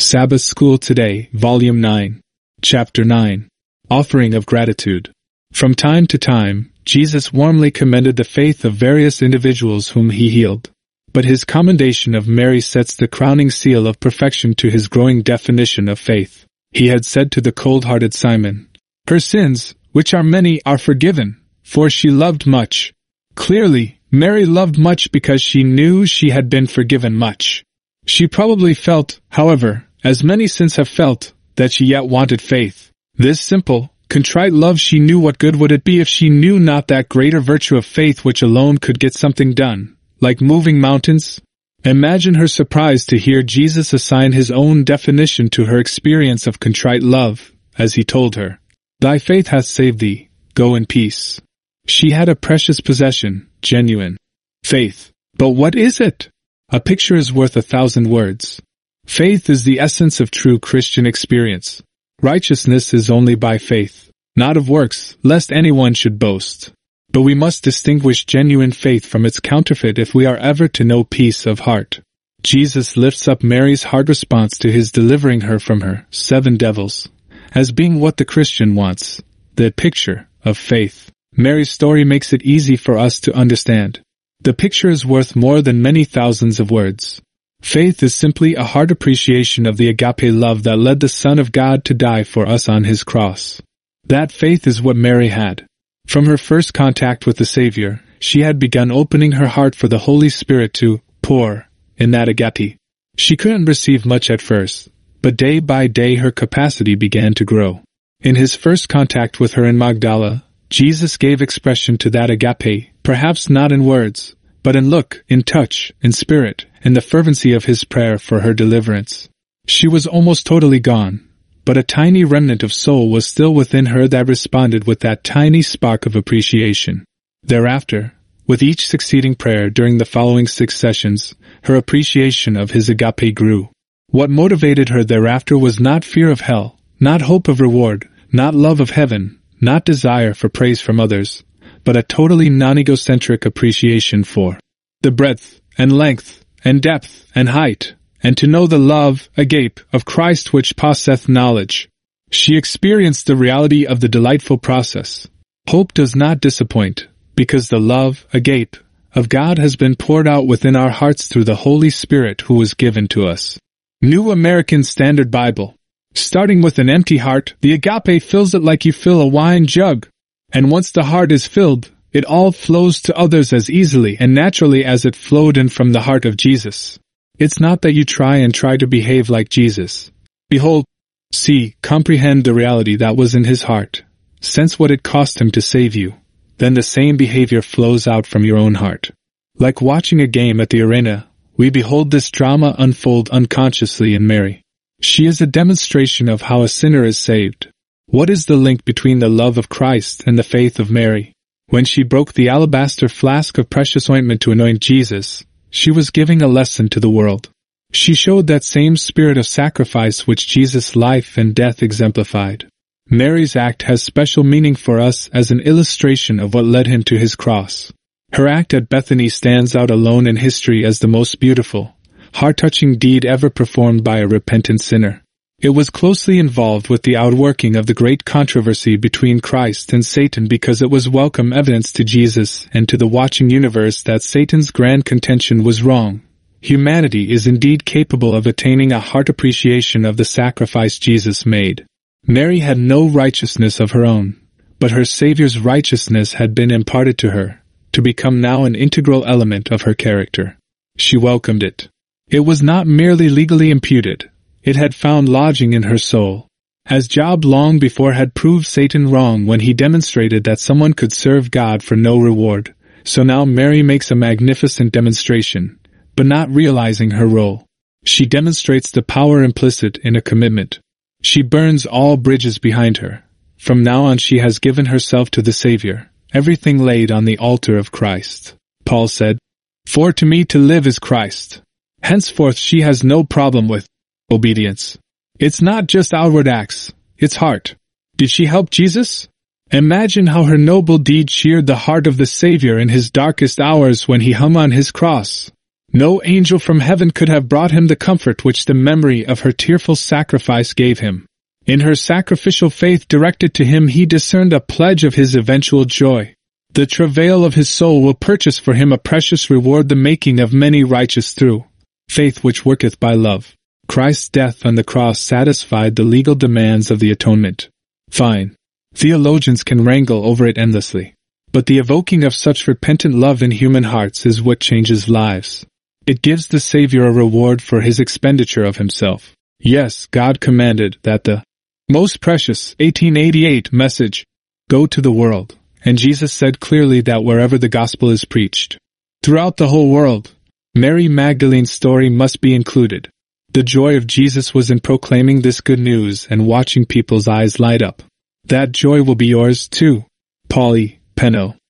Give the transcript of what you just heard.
Sabbath School Today, Volume 9. Chapter 9. Offering of Gratitude. From time to time, Jesus warmly commended the faith of various individuals whom he healed. But his commendation of Mary sets the crowning seal of perfection to his growing definition of faith. He had said to the cold-hearted Simon, "Her sins, which are many, are forgiven, for she loved much." Clearly, Mary loved much because she knew she had been forgiven much. She probably felt, however, as many since have felt, that she yet wanted faith. This simple, contrite love, she knew what good would it be if she knew not that greater virtue of faith which alone could get something done, like moving mountains? Imagine her surprise to hear Jesus assign his own definition to her experience of contrite love, as he told her, "Thy faith hath saved thee, go in peace." She had a precious possession, genuine faith. But what is it? A picture is worth 1,000 words. Faith is the essence of true Christian experience. Righteousness is only by faith, not of works, lest anyone should boast. But we must distinguish genuine faith from its counterfeit if we are ever to know peace of heart. Jesus lifts up Mary's hard response to his delivering her from her 7 devils, as being what the Christian wants, the picture of faith. Mary's story makes it easy for us to understand. The picture is worth more than many thousands of words. Faith is simply a heart appreciation of the agape love that led the Son of God to die for us on his cross. That faith is what Mary had. From her first contact with the Savior, she had begun opening her heart for the Holy Spirit to pour in that agape. She couldn't receive much at first, but day by day her capacity began to grow. In his first contact with her in Magdala, Jesus gave expression to that agape, perhaps not in words, but in look, in touch, in spirit, in the fervency of his prayer for her deliverance. She was almost totally gone, but a tiny remnant of soul was still within her that responded with that tiny spark of appreciation. Thereafter, with each succeeding prayer during the following 6 sessions, her appreciation of his agape grew. What motivated her thereafter was not fear of hell, not hope of reward, not love of heaven, not desire for praise from others, but a totally non-egocentric appreciation for the breadth and length and depth and height, and to know the love, agape, of Christ which passeth knowledge. She experienced the reality of the delightful process. Hope does not disappoint, because the love, agape, of God has been poured out within our hearts through the Holy Spirit who was given to us. New American Standard Bible. Starting with an empty heart, the agape fills it like you fill a wine jug. And once the heart is filled, it all flows to others as easily and naturally as it flowed in from the heart of Jesus. It's not that you try to behave like Jesus. Behold, see, comprehend the reality that was in his heart. Sense what it cost him to save you. Then the same behavior flows out from your own heart. Like watching a game at the arena, we behold this drama unfold unconsciously in Mary. She is a demonstration of how a sinner is saved. What is the link between the love of Christ and the faith of Mary? When she broke the alabaster flask of precious ointment to anoint Jesus, she was giving a lesson to the world. She showed that same spirit of sacrifice which Jesus' life and death exemplified. Mary's act has special meaning for us as an illustration of what led him to his cross. Her act at Bethany stands out alone in history as the most beautiful, heart-touching deed ever performed by a repentant sinner. It was closely involved with the outworking of the great controversy between Christ and Satan because it was welcome evidence to Jesus and to the watching universe that Satan's grand contention was wrong. Humanity is indeed capable of attaining a heart appreciation of the sacrifice Jesus made. Mary had no righteousness of her own, but her Savior's righteousness had been imparted to her, to become now an integral element of her character. She welcomed it. It was not merely legally imputed. It had found lodging in her soul. As Job long before had proved Satan wrong when he demonstrated that someone could serve God for no reward, so now Mary makes a magnificent demonstration, but not realizing her role. She demonstrates the power implicit in a commitment. She burns all bridges behind her. From now on she has given herself to the Savior, everything laid on the altar of Christ. Paul said, "For to me to live is Christ." Henceforth she has no problem with obedience. It's not just outward acts, it's heart. Did she help Jesus? Imagine how her noble deed cheered the heart of the Savior in his darkest hours when he hung on his cross. No angel from heaven could have brought him the comfort which the memory of her tearful sacrifice gave him. In her sacrificial faith directed to him he discerned a pledge of his eventual joy. The travail of his soul will purchase for him a precious reward, the making of many righteous through faith which worketh by love. Christ's death on the cross satisfied the legal demands of the atonement. Fine. Theologians can wrangle over it endlessly. But the evoking of such repentant love in human hearts is what changes lives. It gives the Savior a reward for his expenditure of himself. Yes, God commanded that the most precious 1888 message go to the world, and Jesus said clearly that wherever the gospel is preached, throughout the whole world, Mary Magdalene's story must be included. The joy of Jesus was in proclaiming this good news and watching people's eyes light up. That joy will be yours too. Polly Penno.